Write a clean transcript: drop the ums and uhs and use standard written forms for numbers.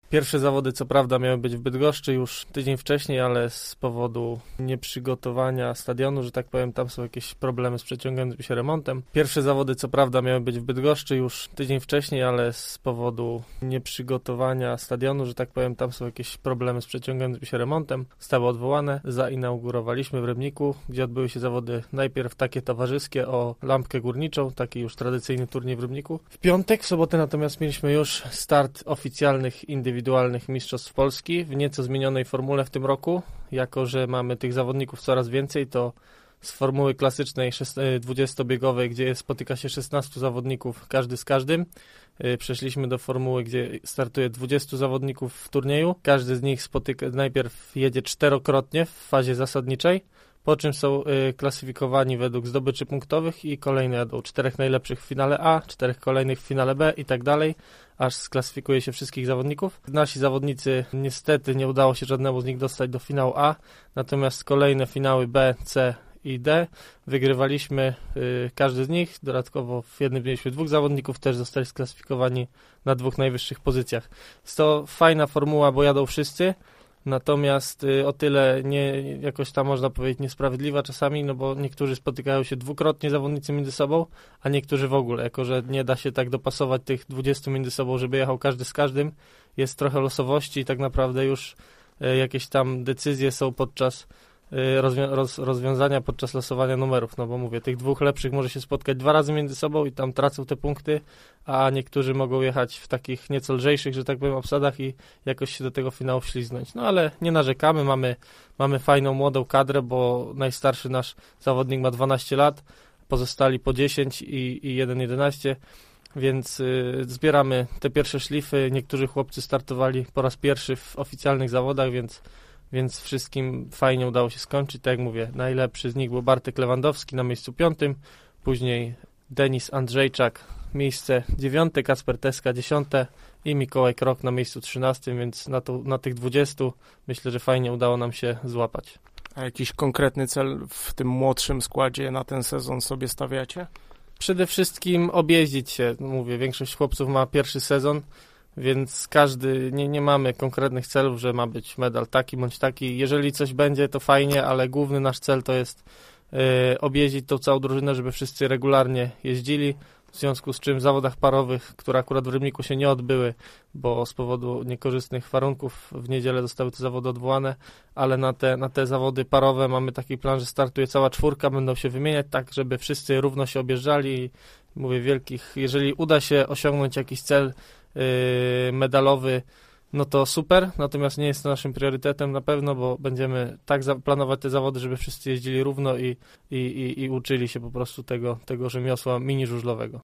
Pierwsze zawody co prawda miały być w Bydgoszczy już tydzień wcześniej, ale z powodu nieprzygotowania stadionu, że tak powiem, tam są jakieś problemy z przeciągającym się remontem. Pierwsze zawody co prawda miały być w Bydgoszczy już tydzień wcześniej, ale z powodu nieprzygotowania stadionu, że tak powiem, tam są jakieś problemy z przeciągającym się remontem. Zostały odwołane. Zainaugurowaliśmy w Rybniku, gdzie odbyły się zawody najpierw takie towarzyskie o lampkę górniczą, taki już tradycyjny turniej w Rybniku. W piątek, w sobotę natomiast mieliśmy już start oficjalnych indywidualnych mistrzostw Polski w nieco zmienionej formule w tym roku. Jako że mamy tych zawodników coraz więcej, to z formuły klasycznej 20-biegowej, gdzie spotyka się 16 zawodników, każdy z każdym, przeszliśmy do formuły, gdzie startuje 20 zawodników w turnieju. Każdy z nich najpierw jedzie 4-krotnie w fazie zasadniczej, po czym są klasyfikowani według zdobyczy punktowych i kolejne jadą 4 najlepszych w finale A, 4 kolejnych w finale B i tak dalej, aż sklasyfikuje się wszystkich zawodników. Nasi zawodnicy niestety nie udało się żadnemu z nich dostać do finału A, natomiast kolejne finały B, C i D wygrywaliśmy każdy z nich. Dodatkowo w jednym mieliśmy 2 zawodników, też zostali sklasyfikowani na 2 najwyższych pozycjach. Jest to fajna formuła, bo jadą wszyscy. Natomiast o tyle jakoś tam można powiedzieć niesprawiedliwa czasami, no bo niektórzy spotykają się 2-krotnie zawodnicy między sobą, a niektórzy w ogóle, jako że nie da się tak dopasować tych 20 między sobą, żeby jechał każdy z każdym. Jest trochę losowości i tak naprawdę już jakieś tam decyzje są podczas rozwiązania, podczas losowania numerów, no bo mówię, tych 2 lepszych może się spotkać 2 razy między sobą i tam tracą te punkty, a niektórzy mogą jechać w takich nieco lżejszych, że tak powiem, obsadach i jakoś się do tego finału wśliznąć. No ale nie narzekamy, mamy fajną, młodą kadrę, bo najstarszy nasz zawodnik ma 12 lat, pozostali po 10 i jeden 11, więc zbieramy te pierwsze szlify. Niektórzy chłopcy startowali po raz pierwszy w oficjalnych zawodach, więc wszystkim fajnie udało się skończyć. Tak jak mówię, najlepszy z nich był Bartek Lewandowski na miejscu 5, później Denis Andrzejczak miejsce 9, Kacper Teska 10 i Mikołaj Krok na miejscu 13, więc na tych 20 myślę, że fajnie udało nam się złapać. A jakiś konkretny cel w tym młodszym składzie na ten sezon sobie stawiacie? Przede wszystkim objeździć się. Mówię, większość chłopców ma pierwszy sezon, więc każdy, nie mamy konkretnych celów, że ma być medal taki bądź taki. Jeżeli coś będzie, to fajnie, ale główny nasz cel to jest objeździć tą całą drużynę, żeby wszyscy regularnie jeździli, w związku z czym w zawodach parowych, które akurat w Rybniku się nie odbyły, bo z powodu niekorzystnych warunków w niedzielę zostały te zawody odwołane, ale na te zawody parowe mamy taki plan, że startuje cała 4, będą się wymieniać tak, żeby wszyscy równo się objeżdżali i mówię wielkich, jeżeli uda się osiągnąć jakiś cel medalowy, no to super, natomiast nie jest to naszym priorytetem na pewno, bo będziemy tak planować te zawody, żeby wszyscy jeździli równo i uczyli się po prostu tego rzemiosła mini żużlowego.